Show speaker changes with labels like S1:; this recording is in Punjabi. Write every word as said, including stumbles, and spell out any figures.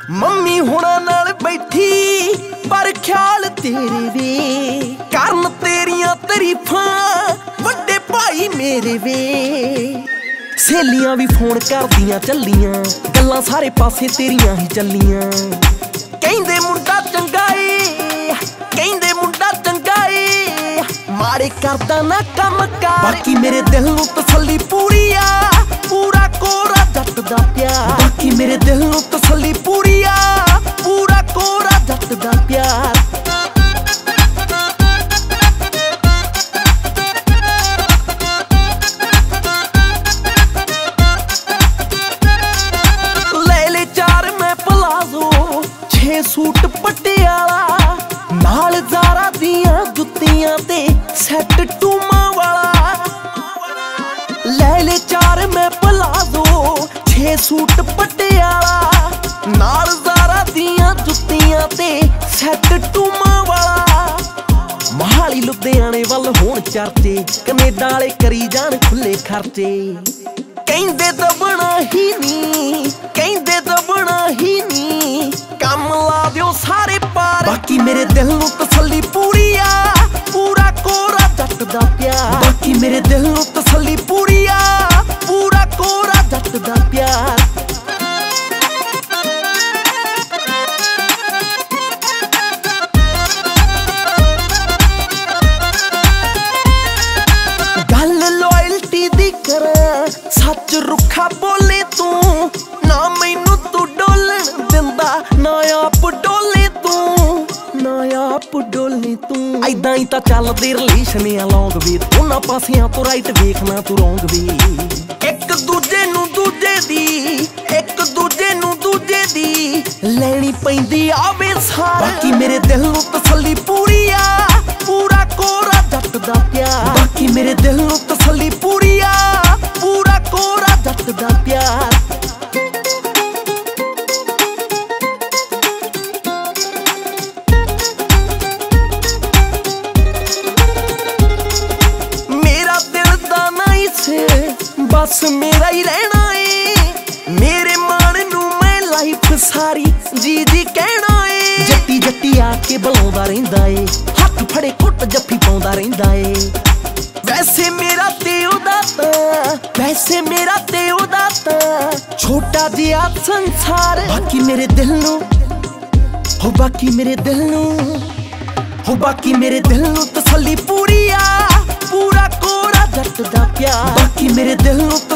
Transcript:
S1: ਮੰਮੀ ਹੁਣਾਂ ਨਾਲ ਬੈਠੀ ਪਰ ਖਿਆਲ ਤੇਰੇ ਵੇ, ਕਰਨ ਤੇਰੀਆਂ ਤਾਰੀਫਾਂ ਵੱਡੇ ਭਾਈ ਮੇਰੇ ਵੇ। ਸਹੇਲੀਆਂ ਵੀ ਫੋਨ ਕਰਦੀਆਂ ਚੱਲੀਆਂ, ਗੱਲਾਂ ਸਾਰੇ ਪਾਸੇ ਤੇਰੀਆਂ ਹੀ ਚੱਲੀਆਂ। ਕਹਿੰਦੇ ਮੁੰਡਾ ਚੰਗਾ ਏ, ਕਹਿੰਦੇ ਮੁੰਡਾ ਚੰਗਾ ਏ, ਮਾੜੇ ਕਰਦਾ ਨਾ ਕੰਮ ਕਾਰ। ਬਾਕੀ ਮੇਰੇ ਦਿਲ ਨੂੰ ਤਸੱਲੀ ਪੂਰੀ ਆ, ਪੂਰਾ ਕੋਰਾ ਜੱਟ ਦਾ ਪਿਆਰ। ਬਾਕੀ ਮੇਰੇ ਦਿਲ ਨੂੰ ਤਸੱਲੀ ਪੂਰੀ ਆ, ਪੂਰਾ ਕੋਰਾ ਜੱਟ ਦਾ ਪਿਆਰ। ਲੈ ਲੈ ਚਾਰ ਮੈਂ ਪਲਾਜ਼ੋ, ਛੇ ਸੂਟ ਪਟਿਆਲਾ, ਨਾਲ ਜ਼ਾਰਾ ਦੀਆਂ ਜੁੱਤੀਆਂ ਤੇ ਸੈੱਟ ਟੂਮਾਂ ਵਾਲਾ। ਲੈ ਲੈ ਚਾਰ ਮੈਂ ਪਲਾਜ਼ੋ, ਛੇ ਸੂਟ ਪਟਿਆਲਾ, ਨਾਲ ਜ਼ਾਰਾ ਦੀਆਂ ਜੁੱਤੀਆਂ ਤੇ ਸੈੱਟ ਟੂਮਾਂ ਵਾਲਾ। ਮਹਾਲੀ ਲੁਧਿਆਣੇ ਵੱਲ ਹੋਣ ਚਰਚੇ, ਕਨੇਡਾ ਵਾਲੇ ਕਰੀ ਜਾਣ ਖੁੱਲੇ ਖਰਚੇ। ਕਹਿੰਦੇ ਦਬਣਾ ਹੀ ਨੀ, ਕਹਿੰਦੇ ਦਬਣਾ ਹੀ ਨੀ, ਕੰਮ ਲਾ ਦਿਓ ਸਾਰੇ ਪਾਰ। ਬਾਕੀ ਮੇਰੇ ਦਿਲ ਨੂੰ ਤਸੱਲੀ ਪੂਰੀ ਆ, ਪੂਰਾ ਕੋਰਾ ਜੱਟ ਦਾ ਪਿਆਰ। ਬਾਕੀ ਮੇਰੇ ਦਿਲ ਨੂੰ ਤਸੱਲੀ ਪੂਰੀ ਆ, ਪੂਰਾ ਕੋਰਾ ਜੱਟ ਦਾ ਪਿਆਰ। ਗੱਲ ਲੋਇਲਟੀ ਦੀ ਕਰਾਂ, ਸੱਚ ਰੁੱਖਾ ਬੋਲੇ ਤੂੰ, ਨਾ ਮੈਨੂੰ ਤੂੰ ਡੋਲਣ ਦਿੰਦਾ, ਨਾ ਆਪ ਡੋਲੇ ਤੂੰ, ਨਾ ਆਪ ਡੋਲੇ ਤੂੰ। ਐਦਾਂ ਹੀ ਤਾਂ ਚੱਲਦੇ ਰਿਲੇਸ਼ਨ ਆ ਲੌਂਗ ਵੇ, ਦੋਨਾਂ ਪਾਸਿਆਂ ਤੋਂ ਰਾਈਟ ਵੇਖਣਾ ਤੂੰ ਰੌਂਗ ਵੇ। ਇੱਕ ਦੂਜੇ ਨੂੰ ਦੂਜੇ ਦੀ, ਇੱਕ ਦੂਜੇ ਨੂੰ ਦੂਜੇ ਦੀ ਲੈਣੀ ਪੈਂਦੀ ਆਵੇ ਸਾਰ। ਬਾਕੀ ਮੇਰੇ ਦਿਲ ਨੂੰ ਤਸੱਲੀ ਪੂਰੀ ਆ, ਪੂਰਾ ਕੋਰਾ ਜੱਟ ਦਾ ਪਿਆਰ। ਬਾਕੀ ਮੇਰੇ ਦਿਲ ਨੂੰ ਤਸੱਲੀ ਪੂਰੀ ਆ, ਪੂਰਾ ਕੋਰਾ ਜੱਟ ਦਾ ਪਿਆਰ। ਮੇਰਾ ਦਿਲ ਦਾ ਨਾ ਇਸੇ ਬਸ ਮੇਰਾ ਹੀ ਰਹਿਣਾ ਏ, ਮੇਰੇ ਮਾਣ ਨੂੰ ਮੈਂ ਲਾਈਫ ਸਾਰੀ ਜੀ ਜੀ ਕਹਿਣਾ ਏ। ਜੱਟੀ ਜੱਟੀ ਆ ਕੇ ਬੁਲਾਉਂਦਾ ਰਹਿੰਦਾ ਏ, ਹੱਥ ਫੜੇ ਘੁੱਟ ਜੱਫੀ ਪਾਉਂਦਾ ਰਹਿੰਦਾ ਏ। ਵੈਸੇ ਮੇਰਾ ਤੇ ਉਹਦਾ ਤਾਂ, ਵੈਸੇ ਮੇਰਾ ਤੇ ਉਹਦਾ ਤਾਂ ਛੋਟਾ ਜਿਹਾ ਸੰਸਾਰ। ਬਾਕੀ ਮੇਰੇ ਦਿਲ ਨੂੰ ਹੋ, ਬਾਕੀ ਮੇਰੇ ਦਿਲ ਨੂੰ ਹੋ, ਬਾਕੀ ਮੇਰੇ ਦਿਲ ਨੂੰ ਤਸੱਲੀ ਪੂਰੀ ਆ, ਪੂਰਾ ਕੋਰਾ ਜੱਟ ਦਾ ਪਿਆਰ। ਬਾਕੀ ਮੇਰੇ ਦਿਲ ਨੂੰ